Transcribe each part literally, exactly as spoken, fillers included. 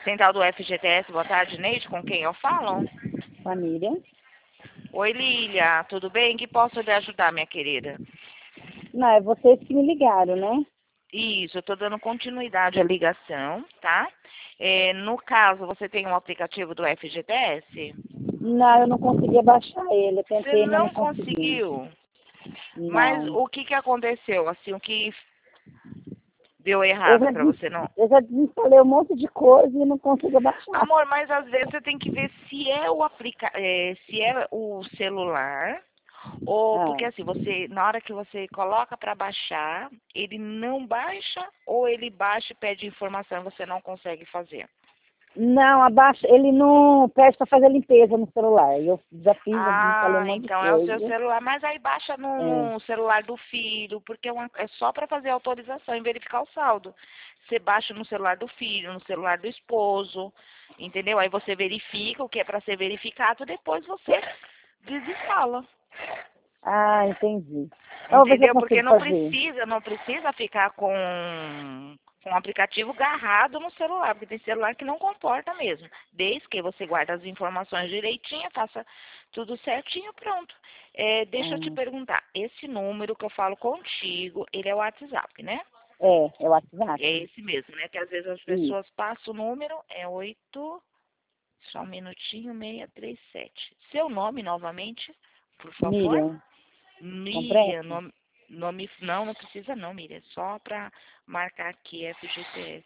Central do F G T S, boa tarde, Neide, com quem eu falo? Família. Oi, Lília, tudo bem? Que posso lhe ajudar, minha querida? Não, é vocês que me ligaram, né? Isso, eu estou dando continuidade à ligação, tá? É, no caso, você tem um aplicativo do F G T S? Não, eu não conseguia baixar ele. Eu Você tentei, mas não não consegui. conseguiu? Mas Não. o que que aconteceu? Assim, o que deu Eu errado já, para des- você não? eu já desinstalei um monte de coisa e não consigo baixar. Amor, mas às vezes você tem que ver se é o aplica é, se é o celular ou Ah. porque assim, você na hora que você coloca para baixar, ele não baixa ou ele baixa e pede informação e você não consegue fazer. Não, abaixa. Ele não pede para fazer limpeza no celular. Eu já fiz, já desinstalei um Ah, monte de então é o seu coisa. celular, mas aí baixa no, É. no celular do filho, porque é, uma- é só para fazer autorização e verificar o saldo. Você baixa no celular do filho, no celular do esposo, entendeu? Aí você verifica o que é para ser verificado, depois você desinstala. Ah, entendi. Eu vou ver se eu Entendeu? Porque consigo não fazer. precisa, não precisa ficar com, com o aplicativo garrado no celular, porque tem celular que não comporta mesmo. Desde que você guarde as informações direitinho, faça tudo certinho, pronto. É, deixa eu te Ah, perguntar, esse número que eu falo contigo, ele é o WhatsApp, né? é, é o É WhatsApp. esse mesmo, né? Que às vezes as Isso. pessoas passam o número, é oito, só um minutinho, seiscentos e trinta e sete. Seu nome novamente, por favor? Miriam, Miriam, completo? nome, nome, não, não precisa não, Miriam, só para marcar aqui F G T S.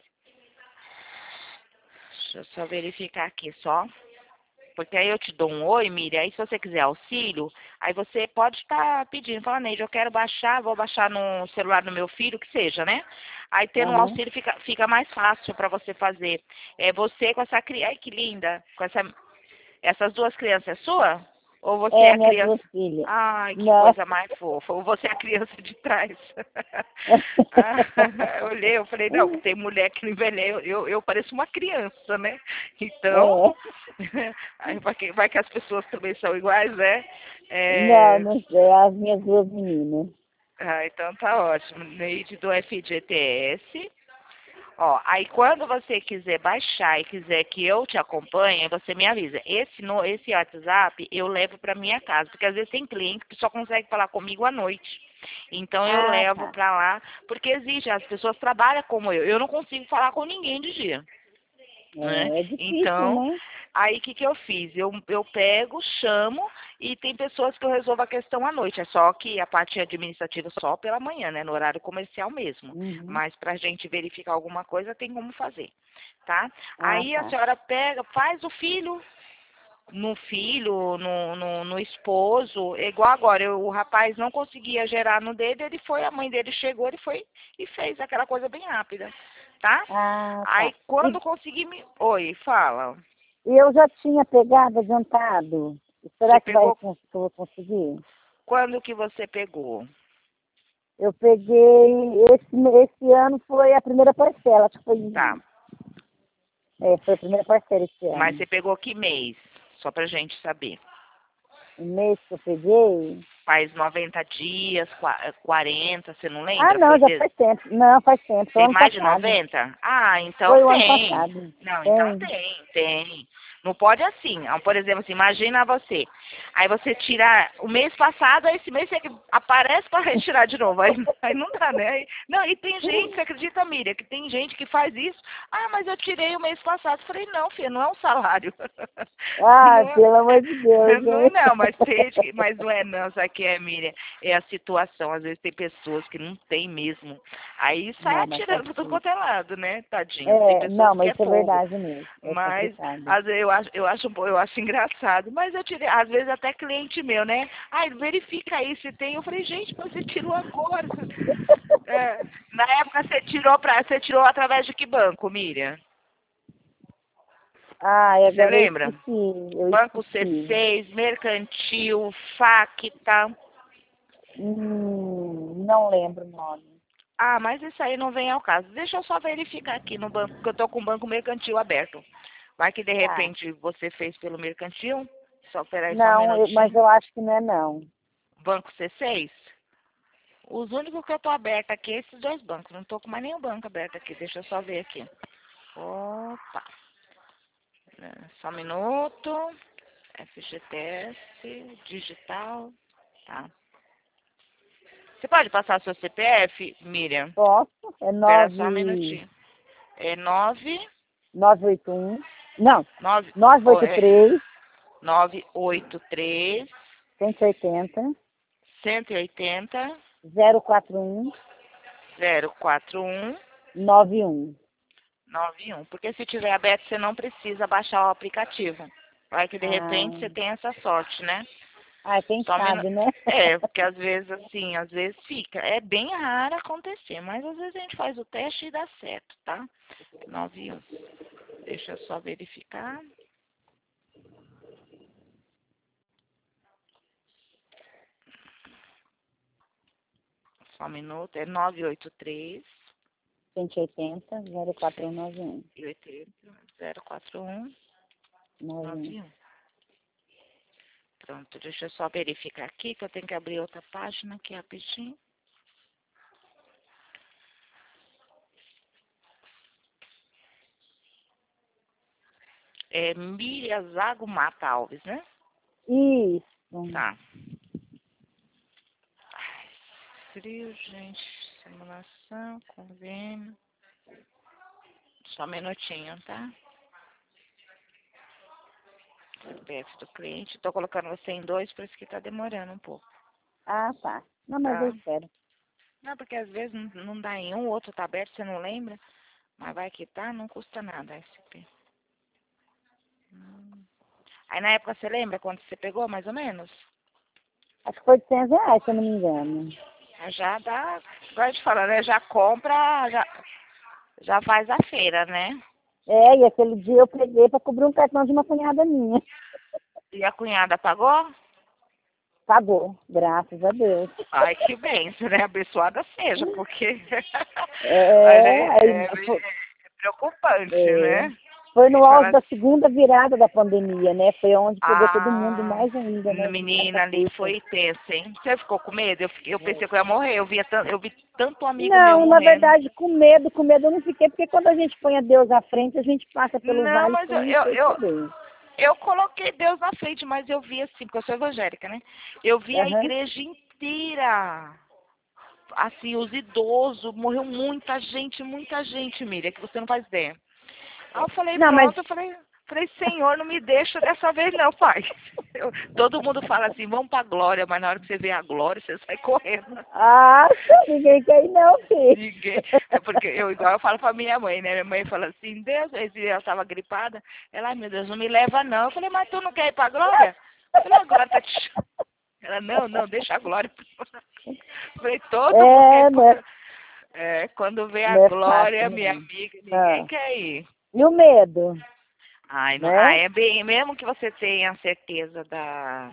Deixa eu só verificar aqui, só. Porque aí eu te dou um oi, Miriam, aí se você quiser auxílio, aí você pode estar pedindo, fala, Neide, eu quero baixar, vou baixar no celular do meu filho, que seja, né? Aí tendo um Aham. auxílio fica, fica mais fácil para você fazer. É você com essa criança, ai que linda, com essa, essas duas crianças é sua? Ou você é É, a minhas criança? duas filhas. Ai, que Não. coisa mais fofa. Ou você é a criança de trás? Ah, eu olhei, eu falei, não, tem mulher que não envelhece, eu, eu, eu pareço uma criança, né? Então, É. aí vai que, vai que as pessoas também são iguais, né? Não, É, não sei, as minhas duas meninas. ah, então tá ótimo. Neide do F G T S. Ó, aí quando você quiser baixar e quiser que eu te acompanhe, você me avisa. Esse, no, esse WhatsApp eu levo para minha casa, porque às vezes tem cliente que só consegue falar comigo à noite. Então eu Ah, levo tá. para lá, porque exige, as pessoas trabalham como eu. Eu não consigo falar com ninguém de dia, né? É, é difícil, Então, né? aí o que, que eu fiz? Eu, eu pego, chamo e tem pessoas que eu resolvo a questão à noite. É só que a parte administrativa só pela manhã, né? No horário comercial mesmo. Uhum. Mas pra gente verificar alguma coisa tem como fazer, tá? Ah, Aí a tá. senhora pega, faz o filho no filho, no, no, no esposo, é igual agora, eu- o rapaz não conseguia gerar no dele, ele foi, a mãe dele chegou, ele foi e fez aquela coisa bem rápida, tá? Ah, tá. Aí E, quando conseguir me. Oi, fala. e eu já tinha pegado, adiantado. Você Será que vai pegou. cons- que eu vou conseguir? Quando que você pegou? Eu peguei, esse, esse ano foi a primeira parcela, acho que foi, Tá. é, foi a primeira parcela esse Mas ano. você pegou que mês? Só pra gente saber. O mês que eu peguei. Faz noventa dias, qua- quarenta, você não Ah, lembra? não, Foi já de... faz tempo. Não, faz tempo, foi o Tem ano mais de passado. noventa? Ah, então Foi o ano tem. passado. Não, então Tem. tem, tem. Não pode assim. Ah, por exemplo, assim, imagina você. Aí você tira o mês passado, aí esse mês você aparece para retirar de novo. Aí, aí não dá, né? Aí- não, e tem gente, você acredita, Miriam, que tem gente que faz isso. Ah, mas eu tirei o mês passado. Falei, não, filha, não é um salário. Ah, Não é, pelo amor de Deus, não, hein? não, mas, tem, gente- mas não é não, sabe o que é, Miriam? É a situação. Às vezes tem pessoas que não tem mesmo. Aí sai Não, mas tá atirando pra tudo quanto difícil. é lado, né, tadinho? Tem É, pessoas não, que mas é isso é fogo. verdade mesmo. É Mas, complicado. às vezes, eu acho, eu acho, um po- eu acho engraçado. Mas eu tirei, às vezes até cliente meu, né? Ai, verifica aí se tem. Eu falei, gente, mas você tirou agora. É, na época você tirou pra, você tirou através de que banco, Miriam? Ah, e Você agora eu lembra? esqueci. Eu Banco C esqueci. seis, Mercantil, Facta. Hum, não lembro o nome. Ah, mas isso aí não vem ao caso. Deixa eu só verificar aqui no banco, que eu tô com o banco mercantil aberto. Vai que de Tá. repente você fez pelo mercantil. Só peraí só um Não, eu- mas minutinho. eu acho que não é não. Banco C seis. Os únicos que eu tô aberta aqui é esses dois bancos. Não tô com mais nenhum banco aberto aqui. Deixa eu só ver aqui. Opa. Só um minuto. F G T S, digital. Tá. Você pode passar seu C P F, Miriam? Posso? É Espera só um nove... minutinho. É nove... nove oito um. Não, nove, nove oh, oito é três, nove oito três, cento e oitenta, cento e oitenta, zero quatro um, zero quatro um, nove um. nove um. Porque se tiver aberto, você não precisa baixar o aplicativo. Vai que de repente você Ah, tem essa sorte, né? ah, quem Só minu... sabe, né? É, porque às vezes assim, às vezes fica. É bem raro acontecer, mas às vezes a gente faz o teste e dá certo, tá? nove um. Deixa eu só verificar. Só um minuto. É nove oito três, cento e oitenta, zero quatro um nove um. zero quatro um, nove um. nove um. Pronto, deixa eu só verificar aqui que eu tenho que abrir outra página aqui rapidinho. É Miriam Zago Mata Alves, né? Isso. Tá. Ai, frio, gente. Simulação, convênio. Só um minutinho, tá? C P F do cliente. Tô colocando você em dois, por isso que tá demorando um pouco. Ah, tá. Não, mas eu Tá? espero. Não, porque às vezes não, não dá em um, o outro tá aberto, você não lembra. Mas vai que tá, não custa nada, S P. Hum. Aí na época você lembra quando você pegou, mais ou menos? Acho que foi de cem reais, se eu não me engano. Já dá, gosto de falar, né? Já compra, já, já faz a feira, né? É, e aquele dia eu peguei para cobrir um cartão de uma cunhada minha. E a cunhada pagou? Pagou, graças a Deus. Ai, que benção, né? Abençoada seja, porque olha, É, é, aí é foi, preocupante, é, né? foi no Você fala auge da assim, segunda virada da pandemia, né? Foi onde pegou todo mundo ah, mais ainda, né? Nessa menina, ali custa. foi tenso, hein? Você ficou com medo? Eu, fiquei- eu pensei que eu ia morrer. Eu, via tanto, eu vi tanto amigo meu Não, na morrendo. verdade, com medo, com medo eu não fiquei, porque quando a gente põe a Deus à frente, a gente passa pelo Não, vale mas eu, sem eu, eu, perceber. eu coloquei Deus na frente, mas eu vi assim, porque eu sou evangélica, né? Eu vi a Aham. igreja inteira. Assim, os idosos, morreu muita gente, muita gente, Miriam, que você não faz ideia. Aí eu falei, Não, mas pronto, eu falei, falei, Senhor, não me deixa dessa vez não, pai. Eu- todo mundo fala assim, vamos pra glória, mas na hora que você vê a glória, você sai correndo. ah, ninguém quer ir não, filho. Ninguém. É porque eu, igual eu falo pra minha mãe, né? Minha mãe fala assim, Deus, esse dia ela estava gripada. Ela, ai meu Deus, não me leva não. Eu falei, mas tu não quer ir pra glória? Eu falei, agora tá te... Ela, não, não, deixa a glória. Eu falei, todo mundo quer ir É, não é, pra... É, quando vê a não é fácil, glória, minha não. amiga, ninguém Ah. quer ir. E o medo, Ai, não, ah, né? é bem, mesmo que você tenha certeza da,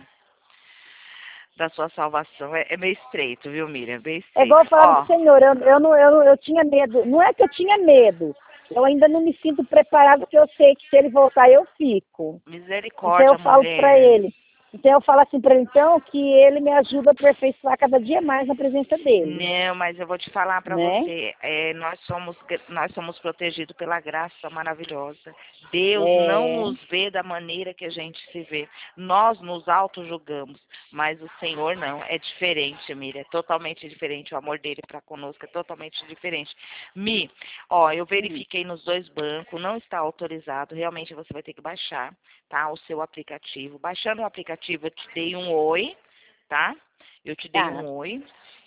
da sua salvação, é, é meio estreito, viu, Miriam? É bem É igual estreito. eu falava pro Ó, Senhor, eu, eu, não, eu, eu tinha medo. Não é que eu tinha medo. Eu ainda não me sinto preparado, porque eu sei que se ele voltar, eu fico. Então eu misericórdia, falo para mulher. ele. Então eu falo assim para ele, então, que ele me ajuda a aperfeiçoar cada dia mais na presença dele, Não, mas eu vou te falar para né? você, é, nós somos nós somos protegidos pela graça maravilhosa. Deus não É, nos vê da maneira que a gente se vê. Nós nos auto-julgamos, mas o Senhor não. É diferente, Miriam, é totalmente diferente. O amor dele para conosco é totalmente diferente. Mi, ó, eu hum, verifiquei nos dois bancos, não está autorizado. Realmente você vai ter que baixar, tá? O seu aplicativo. Baixando o aplicativo, eu te dei um oi, tá? Eu te dei tá, um oi.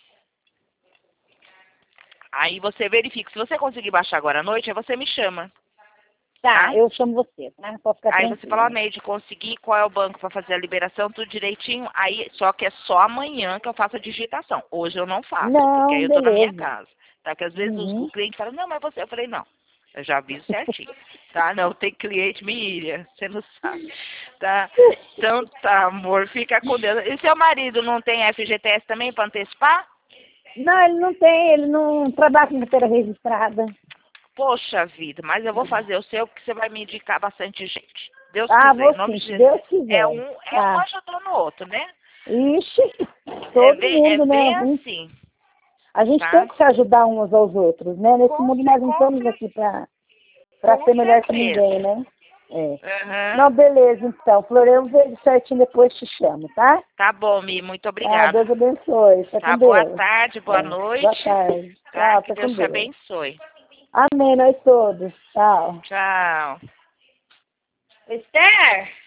Aí você verifica. Se você conseguir baixar agora à noite, aí você me chama, tá, tá? eu chamo você, tá? Pode ficar Aí você fala, ó, tranquila. Neide, consegui, qual é o banco para fazer a liberação, tudo direitinho. Aí, só que é só amanhã que eu faço a digitação. Hoje eu não faço, porque aí Não, eu tô na minha beleza. casa. Tá? Que às vezes os, o Uhum. cliente fala, não, mas você. Eu falei, não. Eu já aviso certinho. Tá? Não, tem cliente, Miriam, você não sabe. Tá? Então tá, amor, fica com Deus. E seu marido não tem F G T S também para antecipar? Não, ele não tem, ele não trabalha com carteira registrada. Poxa vida, mas eu vou fazer o seu porque você vai me indicar bastante gente. Deus Ah, quiser, vou em nome sim, de se Deus Jesus. É quiser. um, é um Tá. ajudando o outro, né? Ixi, É todo bem, é mundo, né? bem Um- assim, A gente tem tá? que se ajudar uns aos outros, né? Nesse Com, mundo cer- nós não com, estamos cer- aqui para para com ser melhor que certeza. ninguém, né? É. Uhum. Não, beleza, então. Flor, eu vejo certinho, depois te chamo, tá? Tá bom, Mi, muito Ah, obrigada. Deus abençoe. Tá, Tá, com boa Deus. tarde, boa É. noite. Boa tarde. Tá, Tchau, que tá com Deus te Deus. abençoe. Amém, nós todos. Tchau. Tchau. Esther!